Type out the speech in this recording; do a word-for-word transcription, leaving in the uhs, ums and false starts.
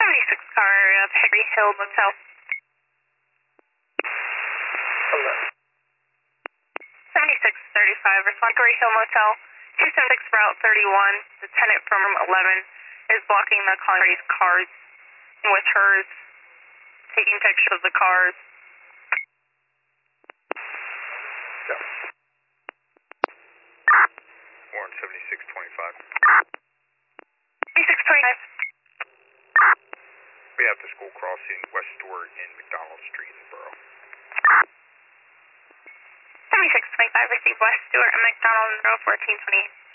seventy-six car area of Hickory Hill Motel. Hello. seventy-six thirty-five, respond to Hickory Hill Motel, two seventy-six Route thirty-one. The tenant from room eleven is blocking the party's cars with hers, taking pictures of the cars. Yeah. Warren seventy-six twenty-five. seventy-six twenty-five. We have the school crossing West Stewart and McDonald Street in the borough. seventy-six twenty-five, receive West Stewart and McDonald in row fourteen twenty-eight.